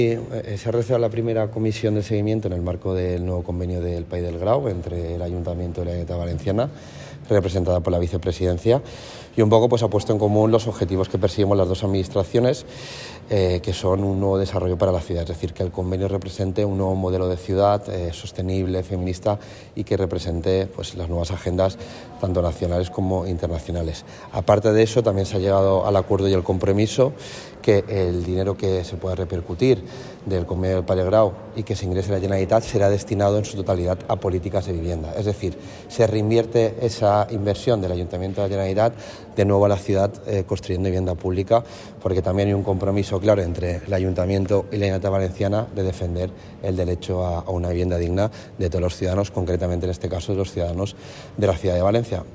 Se ha realizado la primera comisión de seguimiento en el marco del nuevo convenio del País del Grau entre el Ayuntamiento y la Generalitat Valenciana, representada por la vicepresidencia, y un poco pues ha puesto en común los objetivos que perseguimos las dos administraciones, que son un nuevo desarrollo para la ciudad, es decir, que el convenio represente un nuevo modelo de ciudad sostenible, feminista, y que represente pues las nuevas agendas tanto nacionales como internacionales. Aparte de eso, también se ha llegado al acuerdo y al compromiso que el dinero que se pueda repercutir del convenio del País del Grau y que se ingrese en la Generalitat será destinado en su totalidad a políticas de vivienda. Es decir, se reinvierte esa inversión del Ayuntamiento de la Generalitat de nuevo a la ciudad construyendo vivienda pública, porque también hay un compromiso claro entre el Ayuntamiento y la Generalitat Valenciana de defender el derecho a una vivienda digna de todos los ciudadanos, concretamente en este caso de los ciudadanos de la ciudad de Valencia.